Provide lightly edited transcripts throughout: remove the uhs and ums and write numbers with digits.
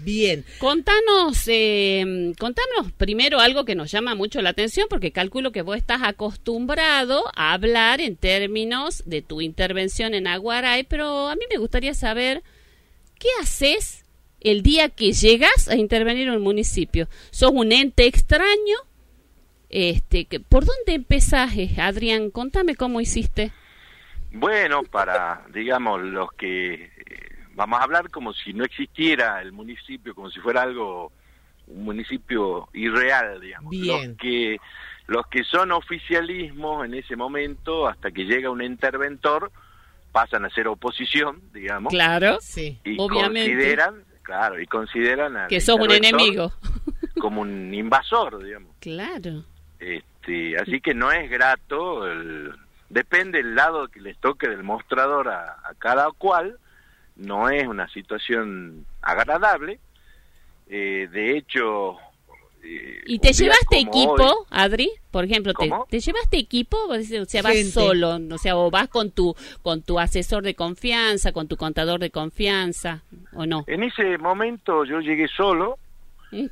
Bien. Contanos primero algo que nos llama mucho la atención, porque calculo que vos estás acostumbrado a hablar en términos de tu intervención en Aguaray, pero a mí me gustaría saber qué haces el día que llegas a intervenir en un municipio. ¿Sos un ente extraño? ¿Por dónde empezás, Adrián? Contame cómo hiciste. Bueno, para, digamos, los que vamos a hablar como si no existiera el municipio, como si fuera un municipio irreal, digamos. Bien. Los que son oficialismos en ese momento, hasta que llega un interventor, pasan a ser oposición, digamos. Claro, sí, y obviamente. Consideran al que sos un enemigo. como un invasor, digamos. Claro. Así que no es grato, depende del lado que les toque del mostrador a cada cual, no es una situación agradable. De hecho, ¿y te llevaste equipo, hoy, Adri? Por ejemplo, ¿te llevaste equipo? O sea, vas Gente. solo, o sea, o vas con tu asesor de confianza, con tu contador de confianza, ¿o no? en ese momento yo llegué solo, y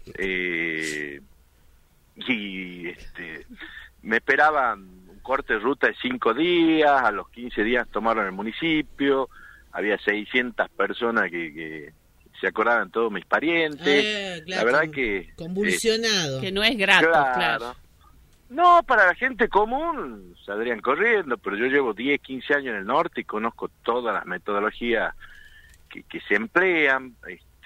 me esperaban un corte de ruta de 5 días, a los 15 días tomaron el municipio, había 600 personas que se acordaban todos mis parientes, claro, la verdad que... convulsionado. Que no es grato, claro. No, para la gente común saldrían corriendo, pero yo llevo 10, 15 años en el norte y conozco todas las metodologías que se emplean,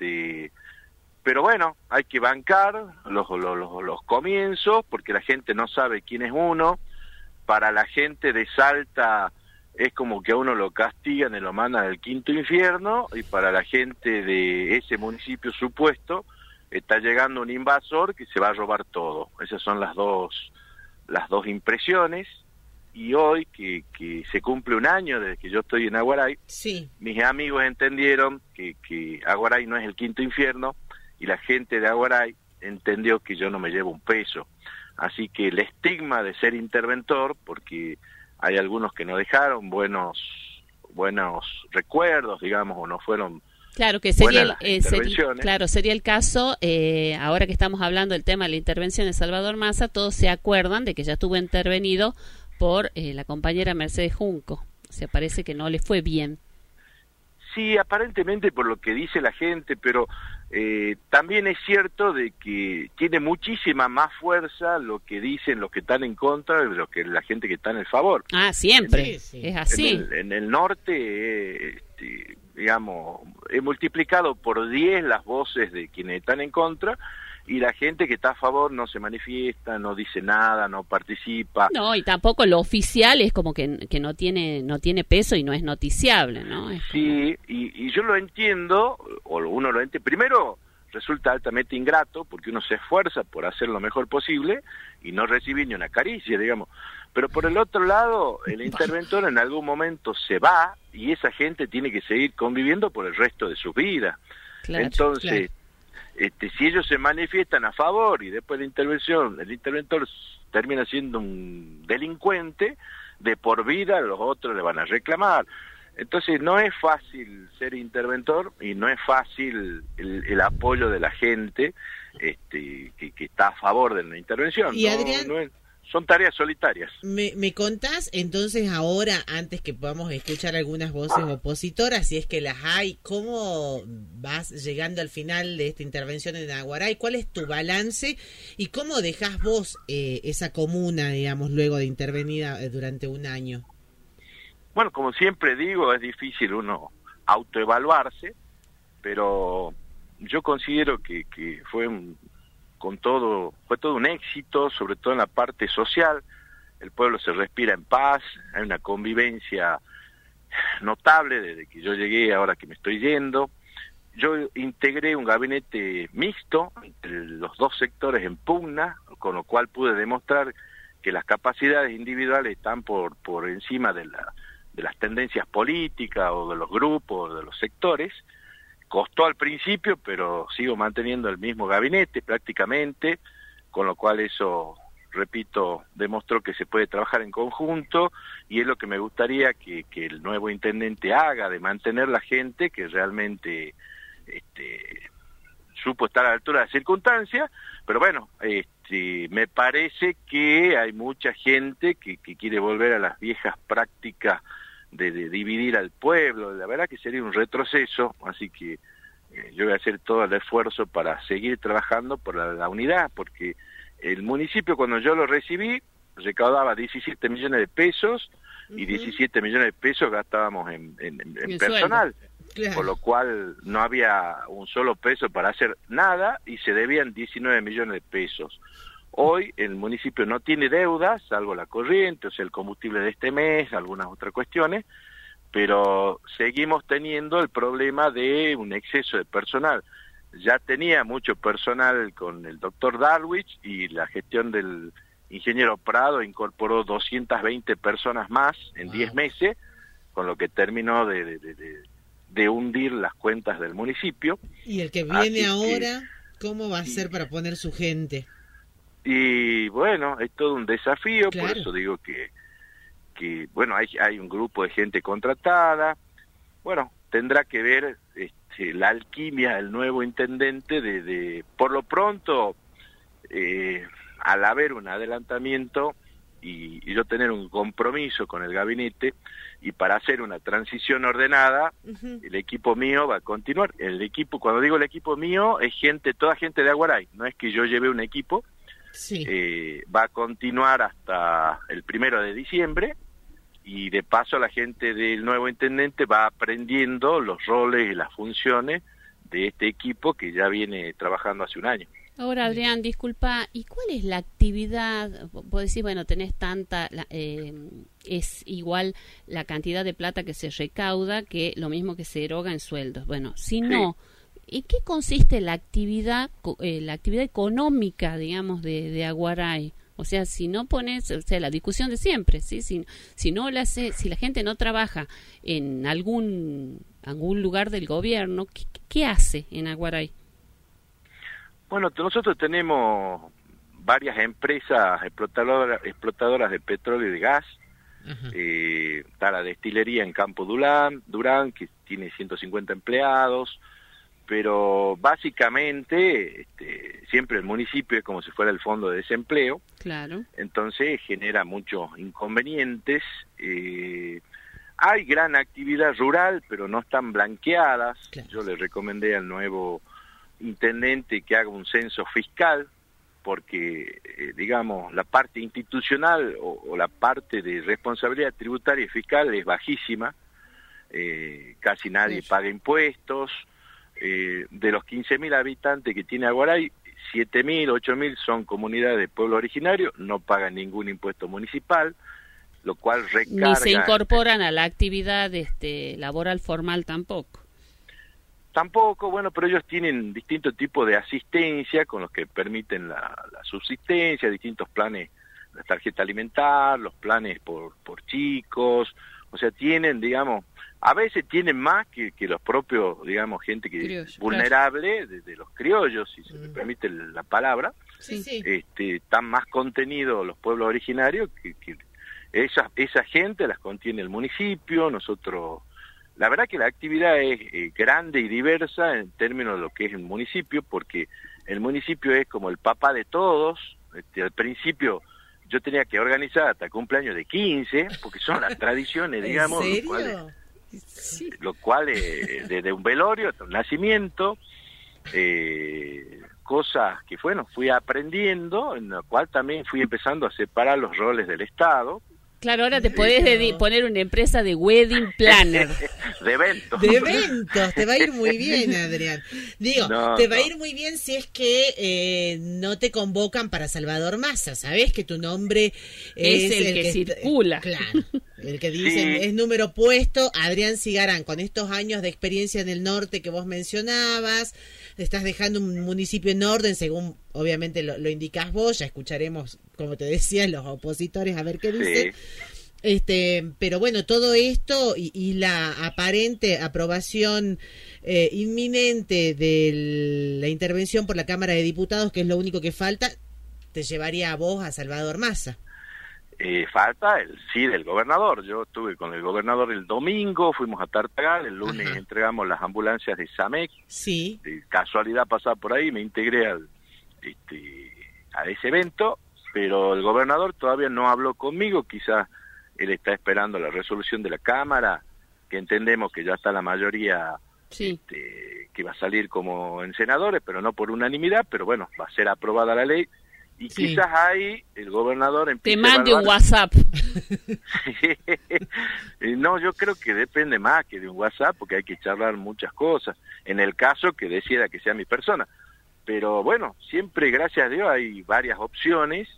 pero bueno, hay que bancar los comienzos, porque la gente no sabe quién es uno. Para la gente de Salta es como que a uno lo castigan y lo mandan al quinto infierno, y para la gente de ese municipio supuesto está llegando un invasor que se va a robar todo. Esas son las dos impresiones. Y hoy que se cumple un año desde que yo estoy en Aguaray, Sí. mis amigos entendieron que Aguaray no es el quinto infierno, y la gente de Aguaray entendió que yo no me llevo un peso. Así que el estigma de ser interventor, porque hay algunos que no dejaron buenos recuerdos, digamos, o no fueron... Claro, que sería sería el caso, ahora que estamos hablando del tema de la intervención de Salvador Massa, todos se acuerdan de que ya estuvo intervenido por la compañera Mercedes Junco. O sea, parece que no le fue bien. Sí, aparentemente por lo que dice la gente, pero también es cierto de que tiene muchísima más fuerza lo que dicen los que están en contra de lo que la gente que está en el favor. Ah, siempre, Sí. es así. En el norte, digamos, he multiplicado por 10 las voces de quienes están en contra, y la gente que está a favor no se manifiesta, no dice nada, no participa. No, y tampoco lo oficial es como que no tiene peso y no es noticiable, ¿no? Es Sí, y yo lo entiendo, o uno lo entiende. Primero, resulta altamente ingrato, porque uno se esfuerza por hacer lo mejor posible y no recibe ni una caricia, digamos. Pero por el otro lado, el interventor en algún momento se va, y esa gente tiene que seguir conviviendo por el resto de su vida. Claro, Entonces, si ellos se manifiestan a favor y después de intervención el interventor termina siendo un delincuente, de por vida los otros le van a reclamar. Entonces no es fácil ser interventor, y no es fácil el apoyo de la gente que está a favor de la intervención. Y Adrián, son tareas solitarias. ¿Me contás entonces ahora, antes que podamos escuchar algunas voces opositoras, si es que las hay, cómo vas llegando al final de esta intervención en Aguaray? ¿Cuál es tu balance y cómo dejás vos esa comuna, digamos, luego de intervenida durante un año? Bueno, como siempre digo, es difícil uno autoevaluarse, pero yo considero que fue todo un éxito, sobre todo en la parte social. El pueblo se respira en paz, hay una convivencia notable desde que yo llegué, ahora que me estoy yendo. Yo integré un gabinete mixto entre los dos sectores en pugna, con lo cual pude demostrar que las capacidades individuales están por encima de las tendencias políticas o de los grupos o de los sectores. Costó al principio, pero sigo manteniendo el mismo gabinete prácticamente, con lo cual eso, repito, demostró que se puede trabajar en conjunto, y es lo que me gustaría que el nuevo intendente haga, de mantener la gente que realmente supo estar a la altura de las circunstancias, pero bueno, me parece que hay mucha gente que quiere volver a las viejas prácticas de dividir al pueblo. La verdad que sería un retroceso, así que yo voy a hacer todo el esfuerzo para seguir trabajando por la unidad, porque el municipio, cuando yo lo recibí, recaudaba 17 millones de pesos, y 17 millones de pesos gastábamos en personal, claro. Por lo cual no había un solo peso para hacer nada, y se debían 19 millones de pesos. Hoy el municipio no tiene deudas, salvo la corriente, o sea, el combustible de este mes, algunas otras cuestiones, pero seguimos teniendo el problema de un exceso de personal. Ya tenía mucho personal con el doctor Darwich, y la gestión del ingeniero Prado incorporó 220 personas más en 10 meses, con lo que terminó de hundir las cuentas del municipio. Y el que viene ahora, ¿cómo va a ser para poner su gente? Y bueno, es todo un desafío, claro. Por eso digo que bueno, hay un grupo de gente contratada. Bueno, tendrá que ver la alquimia del nuevo intendente de por lo pronto, al haber un adelantamiento y yo tener un compromiso con el gabinete, y para hacer una transición ordenada, el equipo mío va a continuar. El equipo, cuando digo el equipo mío, es toda gente de Aguaray, no es que yo lleve un equipo. Sí. Va a continuar hasta el 1 de diciembre, y de paso la gente del nuevo intendente va aprendiendo los roles y las funciones de este equipo que ya viene trabajando hace un año. Ahora, Adrián, disculpa, ¿y cuál es la actividad? Vos decís, bueno, tenés tanta, es igual la cantidad de plata que se recauda que lo mismo que se eroga en sueldos. Bueno, si no, ¿en qué consiste la actividad económica, digamos, de Aguaray? O sea, si no pones, o sea, la discusión de siempre, ¿sí? Si la gente no trabaja en algún lugar del gobierno, ¿qué hace en Aguaray? Bueno, nosotros tenemos varias empresas explotadoras de petróleo y de gas. Está la destilería en Campo Durán, que tiene 150 empleados, pero básicamente siempre el municipio es como si fuera el fondo de desempleo. Claro. Entonces genera muchos inconvenientes. Hay gran actividad rural, pero no están blanqueadas. Claro. Yo le recomendé al nuevo intendente que haga un censo fiscal, porque digamos la parte institucional o la parte de responsabilidad tributaria y fiscal es bajísima. Casi nadie paga impuestos. De los 15.000 habitantes que tiene Aguaray, 7.000, 8.000 son comunidades de pueblo originario, no pagan ningún impuesto municipal, lo cual recarga... Ni se incorporan a la actividad laboral formal tampoco. Tampoco, bueno, pero ellos tienen distintos tipos de asistencia con los que permiten la subsistencia, distintos planes, la tarjeta alimentar, los planes por chicos, o sea, tienen, digamos, a veces tienen más que los propios, digamos, gente que criollo, vulnerable, claro. de los criollos, si se me permite la palabra. Sí. Están más contenidos los pueblos originarios que esa gente las contiene el municipio. Nosotros, la verdad que la actividad es grande y diversa en términos de lo que es el municipio, porque el municipio es como el papá de todos. Al principio yo tenía que organizar hasta cumpleaños de 15, porque son las tradiciones, digamos. ¿En serio? Lo cual desde un velorio hasta un nacimiento, cosas que bueno, fui aprendiendo, en la cual también fui empezando a separar los roles del Estado. Claro, ahora te podés poner una empresa de wedding planner. De eventos. De eventos, te va a ir muy bien, Adrián. Digo, te va a ir muy bien si es que no te convocan para Salvador Massa, ¿sabés? Que tu nombre es el que circula. Claro, el que dicen es número puesto. Adrián Cigarán, con estos años de experiencia en el norte que vos mencionabas, estás dejando un municipio en orden, según obviamente lo indicás vos, ya escucharemos, como te decía, los opositores a ver qué dicen. Pero bueno, todo esto y la aparente aprobación inminente de la intervención por la Cámara de Diputados, que es lo único que falta, te llevaría a vos a Salvador Massa. falta el sí del gobernador. Yo estuve con el gobernador el domingo, fuimos a Tartagal, el lunes entregamos las ambulancias de SAMEC. Sí. De casualidad pasaba por ahí, me integré a ese evento, pero el gobernador todavía no habló conmigo, quizás él está esperando la resolución de la Cámara, que entendemos que ya está la mayoría que va a salir como en senadores, pero no por unanimidad, pero bueno, va a ser aprobada la ley. Y quizás ahí el gobernador empiece te mande a un WhatsApp. No, yo creo que depende más que de un WhatsApp, porque hay que charlar muchas cosas, en el caso que decida que sea mi persona. Pero bueno, siempre, gracias a Dios, hay varias opciones,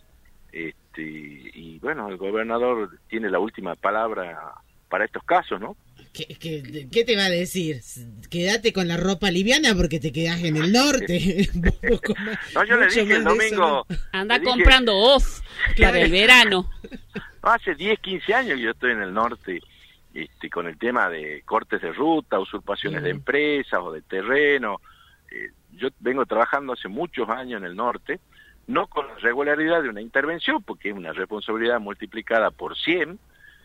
y bueno, el gobernador tiene la última palabra para estos casos, ¿no? ¿Qué te va a decir? Quédate con la ropa liviana porque te quedás en el norte. No, yo le dije el domingo... Anda comprando off para el verano. No, hace 10, 15 años que yo estoy en el norte, con el tema de cortes de ruta, usurpaciones de empresas o de terreno. Yo vengo trabajando hace muchos años en el norte, no con la regularidad de una intervención, porque es una responsabilidad multiplicada por 100,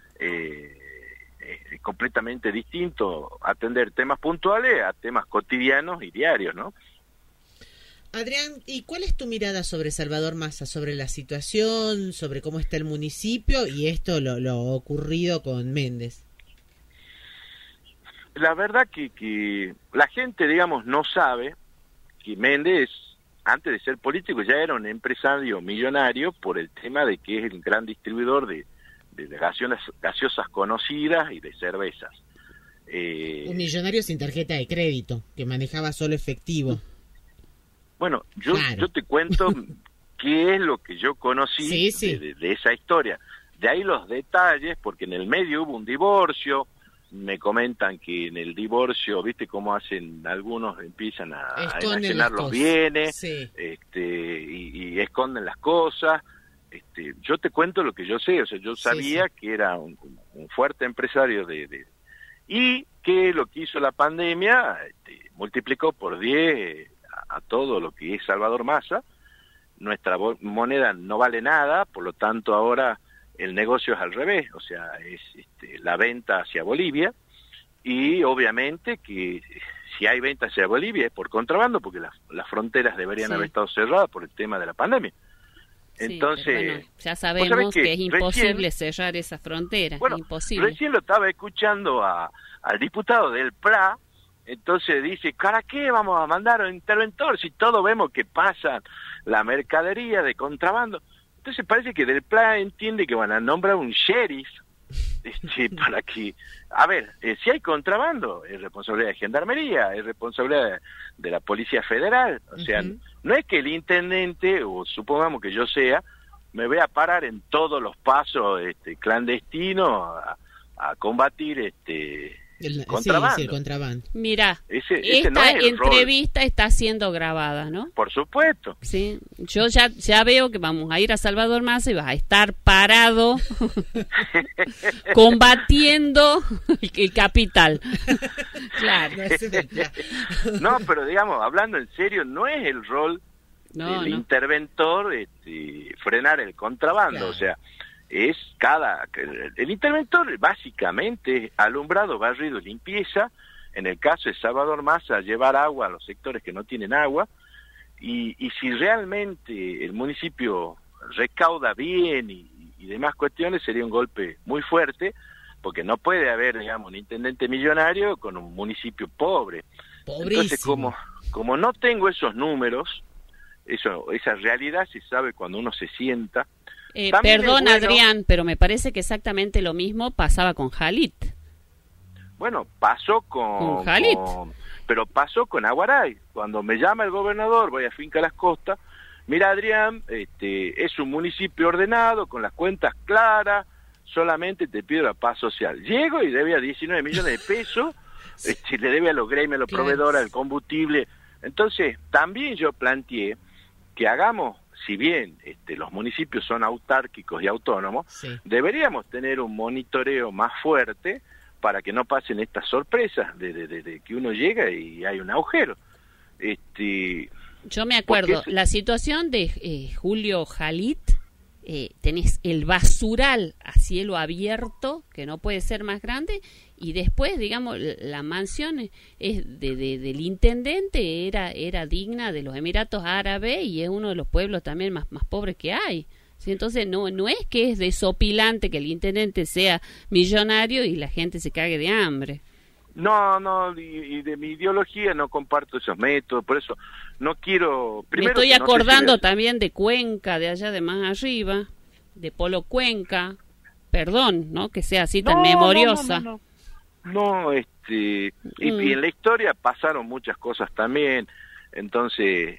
completamente distinto atender temas puntuales a temas cotidianos y diarios, ¿no? Adrián, ¿y cuál es tu mirada sobre Salvador Massa, sobre la situación, sobre cómo está el municipio y esto, lo ocurrido con Méndez? La verdad que la gente, digamos, no sabe que Méndez, antes de ser político, ya era un empresario millonario por el tema de que es el gran distribuidor de gaseosas conocidas y de cervezas. Un millonario sin tarjeta de crédito, que manejaba solo efectivo. Bueno, yo te cuento qué es lo que yo conocí de esa historia. De ahí los detalles, porque en el medio hubo un divorcio, me comentan que en el divorcio, viste cómo hacen algunos, empiezan a enajenar los bienes, y esconden las cosas. Yo te cuento lo que yo sé, o sea, yo sabía que era un fuerte empresario y que lo que hizo la pandemia multiplicó por 10 a todo lo que es Salvador Massa. Nuestra moneda no vale nada, por lo tanto ahora el negocio es al revés, o sea, es la venta hacia Bolivia, y obviamente que si hay venta hacia Bolivia es por contrabando, porque las fronteras deberían haber estado cerradas por el tema de la pandemia. Entonces, bueno, ya sabemos que es imposible cerrar esa frontera, imposible. Recién lo estaba escuchando al diputado del PRA, entonces dice, ¿para qué vamos a mandar a un interventor si todos vemos que pasa la mercadería de contrabando? Entonces parece que del PRA entiende que van a nombrar un sheriff para que, a ver, si hay contrabando, es responsabilidad de Gendarmería, es responsabilidad de la Policía Federal, o sea, no es que el intendente, o supongamos que yo sea, me voy a parar en todos los pasos clandestinos a combatir contrabando. Sí, el contrabando. Mira, esta no es entrevista está siendo grabada, ¿no? Por supuesto. Sí, yo ya veo que vamos a ir a Salvador Massa y vas a estar parado combatiendo el capital. Claro. No, pero digamos, hablando en serio, no es el rol del interventor frenar el contrabando, o sea, es el interventor básicamente es alumbrado, barrido, limpieza. En el caso de Salvador Massa, llevar agua a los sectores que no tienen agua, y si realmente el municipio recauda bien y demás cuestiones, sería un golpe muy fuerte, porque no puede haber, digamos, un intendente millonario con un municipio pobre. Pobrísimo. Entonces, como no tengo esos números, esa realidad se sabe cuando uno se sienta. Perdón, Adrián, pero me parece que exactamente lo mismo pasaba con Jalit. Bueno, pasó con Jalit. Pero pasó con Aguaray. Cuando me llama el gobernador, voy a Finca Las Costas, mira, Adrián, es un municipio ordenado, con las cuentas claras, solamente te pido la paz social. Llego y debía 19 millones de pesos, le debe a los gremios, a los proveedores, al combustible. Entonces, también yo planteé que hagamos, si bien los municipios son autárquicos y autónomos, deberíamos tener un monitoreo más fuerte para que no pasen estas sorpresas de que uno llega y hay un agujero. Yo me acuerdo, la situación de Julio Jalit tenés el basural a cielo abierto, que no puede ser más grande, y después, digamos, la mansión es del intendente, era digna de los Emiratos Árabes y es uno de los pueblos también más pobres que hay. ¿Sí? Entonces no es que es desopilante que el intendente sea millonario y la gente se cague de hambre. No, y de mi ideología no comparto esos métodos, por eso no quiero... Me estoy acordando también de Cuenca, de allá de más arriba, de Polo Cuenca, perdón, ¿no? Que sea así tan memoriosa. No, y en la historia pasaron muchas cosas también, entonces,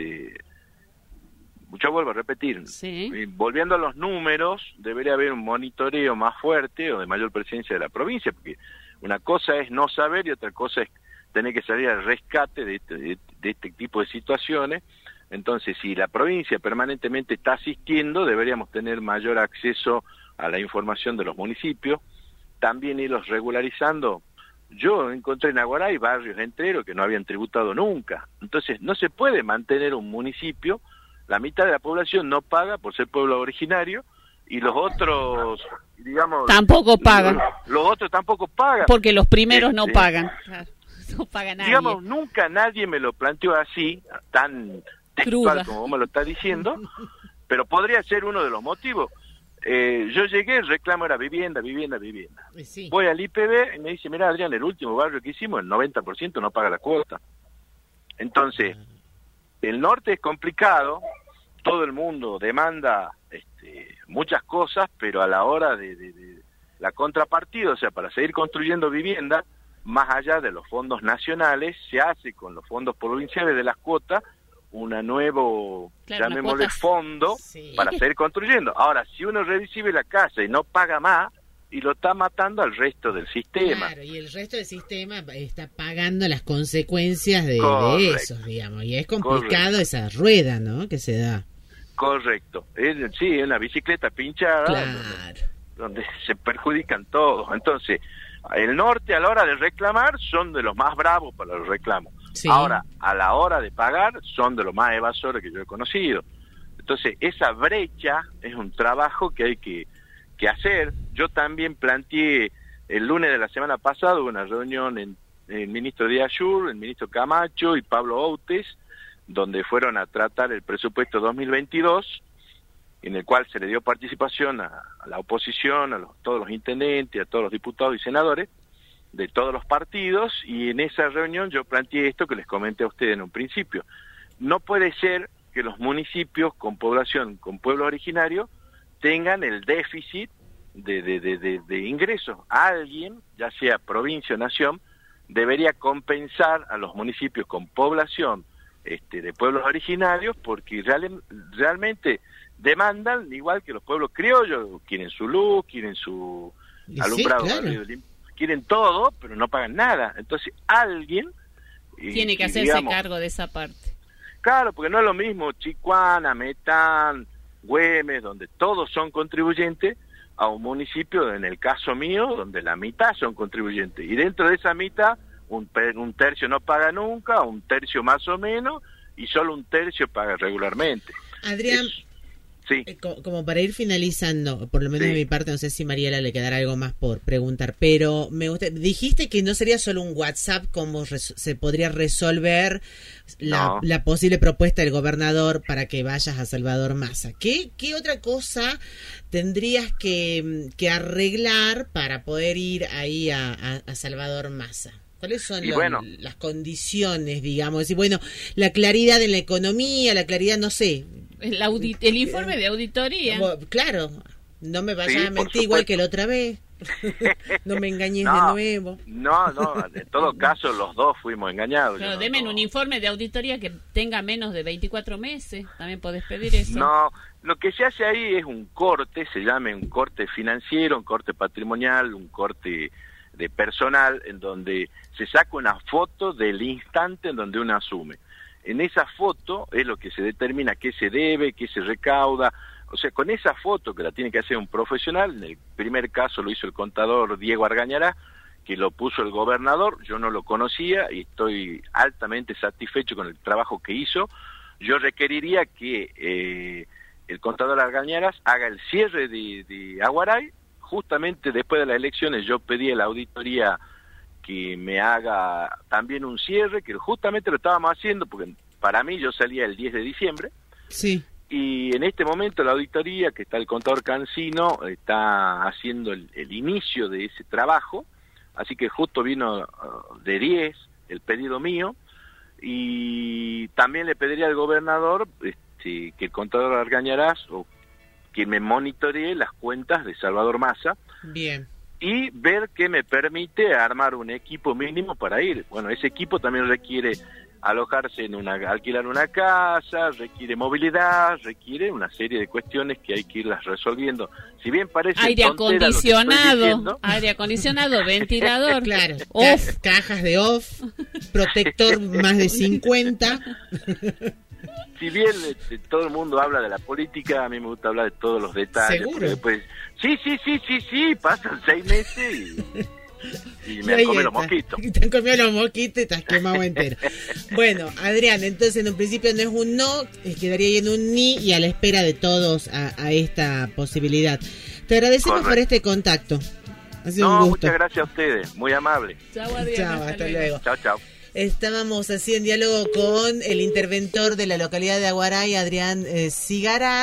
yo vuelvo a repetir, sí. Volviendo a los números, debería haber un monitoreo más fuerte o de mayor presencia de la provincia, porque una cosa es no saber y otra cosa es tener que salir al rescate de este tipo de situaciones. Entonces, si la provincia permanentemente está asistiendo, deberíamos tener mayor acceso a la información de los municipios, también irlos regularizando. Yo encontré en Aguaray barrios enteros que no habían tributado nunca. Entonces, no se puede mantener un municipio, la mitad de la población no paga por ser pueblo originario, y los otros, digamos... Tampoco pagan. Los otros tampoco pagan. Porque los primeros no pagan. Claro, no paga nadie. Digamos, nunca nadie me lo planteó así, tan textual como vos me lo estás diciendo, pero podría ser uno de los motivos. Yo llegué, el reclamo era vivienda. Sí. Voy al IPB y me dice, mira Adrián, el último barrio que hicimos, el 90% no paga la cuota. Entonces, el norte es complicado, todo el mundo demanda muchas cosas, pero a la hora de la contrapartida, o sea, para seguir construyendo vivienda, más allá de los fondos nacionales, se hace con los fondos provinciales de las cuotas, una nuevo, llamémosle fondo, para seguir construyendo. Ahora, si uno recibe la casa y no paga más, y lo está matando al resto del sistema. Claro, y el resto del sistema está pagando las consecuencias de eso, digamos, y es complicado esa rueda, ¿no?, que se da. Correcto, sí, es una bicicleta pinchada, claro, donde se perjudican todos. Entonces, el norte a la hora de reclamar son de los más bravos para los reclamos. Sí. Ahora, a la hora de pagar son de los más evasores que yo he conocido. Entonces, esa brecha es un trabajo que hay que hacer. Yo también planteé el lunes de la semana pasada una reunión en el ministro Díaz Ayur, el ministro Camacho y Pablo Outes, donde fueron a tratar el presupuesto 2022, en el cual se le dio participación a la oposición, todos los intendentes, a todos los diputados y senadores de todos los partidos, y en esa reunión yo planteé esto que les comenté a ustedes en un principio. No puede ser que los municipios con población, con pueblo originario, tengan el déficit de ingresos. Alguien, ya sea provincia o nación, debería compensar a los municipios con población de pueblos originarios, porque realmente demandan, igual que los pueblos criollos, quieren su luz, quieren su alumbrado, sí, claro, quieren todo, pero no pagan nada. Entonces alguien tiene que hacerse cargo de esa parte. Claro, porque no es lo mismo Chicuana, Metán, Güemes, donde todos son contribuyentes, a un municipio, en el caso mío, donde la mitad son contribuyentes, y dentro de esa mitad un tercio no paga nunca, un tercio más o menos, y solo un tercio paga regularmente. Adrián, sí. Como para ir finalizando, por lo menos de mi parte, no sé si Mariela le quedará algo más por preguntar, pero dijiste que no sería solo un WhatsApp como se podría resolver la posible propuesta del gobernador para que vayas a Salvador Massa. ¿Qué otra cosa tendrías que arreglar para poder ir ahí a Salvador Massa? ¿Cuáles son las condiciones, digamos? Y la claridad en la economía, la claridad, no sé. El informe de auditoría. Claro, no me vayas a mentir igual que la otra vez. No me engañes de nuevo. No, en todo caso los dos fuimos engañados. Pero denme un informe de auditoría que tenga menos de 24 meses, también podés pedir eso. No, lo que se hace ahí es un corte, se llama un corte financiero, un corte patrimonial, un corte de personal, en donde se saca una foto del instante en donde uno asume. En esa foto es lo que se determina qué se debe, qué se recauda. O sea, con esa foto que la tiene que hacer un profesional, en el primer caso lo hizo el contador Diego Argañará, que lo puso el gobernador, yo no lo conocía y estoy altamente satisfecho con el trabajo que hizo. Yo requeriría que el contador Argañarás haga el cierre de Aguaray. Justamente después de las elecciones yo pedí a la auditoría que me haga también un cierre, que justamente lo estábamos haciendo, porque para mí yo salía el 10 de diciembre. Sí. Y en este momento la auditoría, que está el contador Cancino, está haciendo el inicio de ese trabajo, así que justo vino de 10 el pedido mío, y también le pediría al gobernador que el contador Argañarás o que me monitoree las cuentas de Salvador Massa. Bien. Y ver qué me permite armar un equipo mínimo para ir. Bueno, ese equipo también requiere alojarse alquilar una casa, requiere movilidad, requiere una serie de cuestiones que hay que irlas resolviendo. Si bien parece aire acondicionado, ventilador, claro, off. cajas de off, protector más de 50. Si bien todo el mundo habla de la política, a mí me gusta hablar de todos los detalles. ¿Seguro? Después, sí, pasan 6 meses y me han comido los mosquitos. Te han comido los mosquitos y estás quemado entero. Bueno, Adrián, entonces en un principio no es un no, quedaría ahí en un ni, y a la espera de todos a esta posibilidad. Te agradecemos por este contacto. Ha sido un gusto. Muchas gracias a ustedes, muy amable. Chao, Adrián. Chao, hasta luego. Chao. Estábamos así en diálogo con el interventor de la localidad de Aguaray, Adrián Zigara.